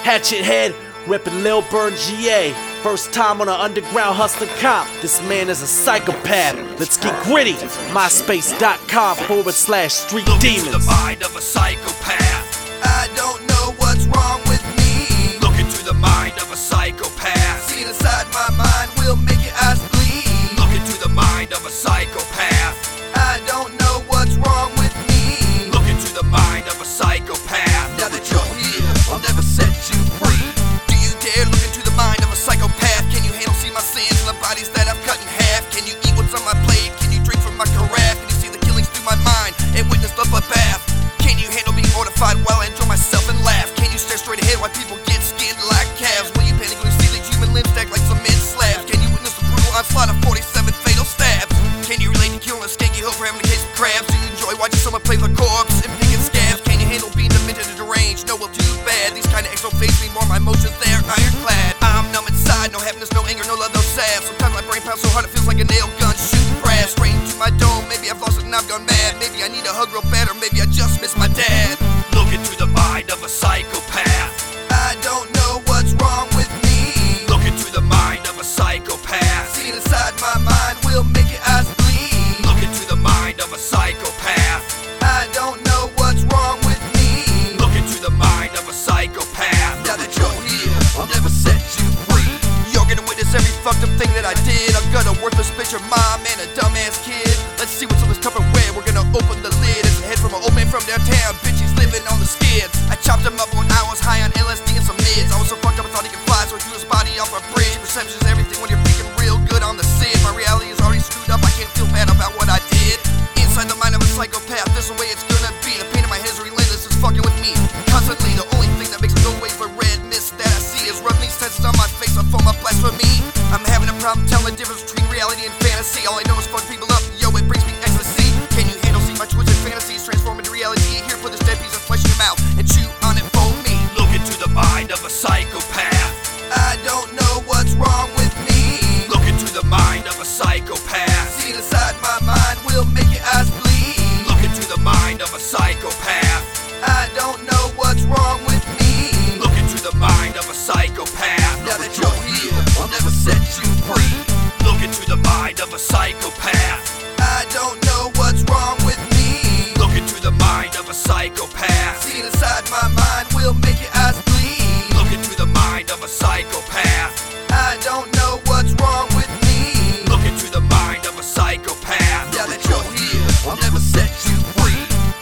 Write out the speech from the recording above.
Hatchet Head, reppin' Lil Burn GA. First time on an underground hustling comp. This man is a psychopath. Let's get gritty. MySpace.com/Street Demons. Look into the mind of a psychopath. I don't know what's wrong with me. Look into the mind of a psychopath. See inside my mind will make your eyes bleed. Look into the mind of a psychopath. I don't know what's wrong with me. Look into the mind of a psychopath. Now that you're here, I'll never set you free. Do you dare look into the mind of a psychopath? Can you handle see my sins and the bodies that I've cut in half? Can you eat what's on my plate? Can you drink from my carafe? Can you see the killings through my mind and witness the bloodbath? Can you handle being mortified while I enjoy myself and laugh? Can you stare straight ahead while people get skinned like calves? Will you panic when you see the human limbs stacked like cement slabs? Can you witness the brutal onslaught of 47 fatal stabs? Can you relate to killing a skanky hoe for having a case of crabs? Do you enjoy watching someone play with a corpse and picking scabs? Can you handle being demented and deranged? No, well, too bad. These kind of acts don't faze me more. My emotions, they're ironclad. I'm numb inside, no happiness, no anger, no love, no sad. Sometimes my brain pounds so hard it feels like a nail gun shooting brass straight into my dome. Maybe I've lost it and I've gone mad. Maybe I need a hug real bad, or maybe I just miss my dad. Look into the mind of a psychopath. I don't know what's wrong with me. Look into the mind of a psychopath. See inside my mind will make your eyes bleed. Look into the mind of a psychopath. I don't know what's wrong with me. Look into the mind of a psychopath. Now that you're here, I'll never set you free. You're gonna witness every fucked up thing that I did. I've got a worthless bitch, your mom, and a dumbass kid. Let's see what's on this Tupperware. We're gonna open the lid. It's a head from an old man from downtown. Bitch, he's living on the skids. I chopped him up when I was high on LSD and some mids. I was so fucked up I thought he could fly, so I threw his body off a bridge. Perception is everything when you're thinking real good on the Sid. My reality is already screwed up, I can't feel bad about what I did. Inside the mind of a psychopath, this is the way it's gonna be. The pain in my head is relentless, it's fucking with me constantly. The only thing that makes it go away is the red mist that I see. Is rubbing these senses on my face, I form a blasphemy. I'm having a problem telling the difference between reality and fantasy. All I know is fuck people up, yo, it brings me ecstasy. Can you handle see my twisted fantasies transform into reality? Here, put this dead piece of flesh in your mouth and chew on it for me. Look into the mind of a psychopath. I don't know what's wrong with me. Look into the mind of a psychopath. See inside my mind will make your eyes bleed. Look into the mind of a psychopath. I don't know what's wrong with me. Look into the mind of a psychopath. Now that you're here, I'll never set you free. Look into the mind of a psychopath. I don't know what's wrong with me. Look into the mind of a psychopath. See inside my mind will make your eyes bleed. Look into the mind of a psychopath. I don't know what's wrong with me. Look into the mind of a psychopath. Now that you're here, I'll never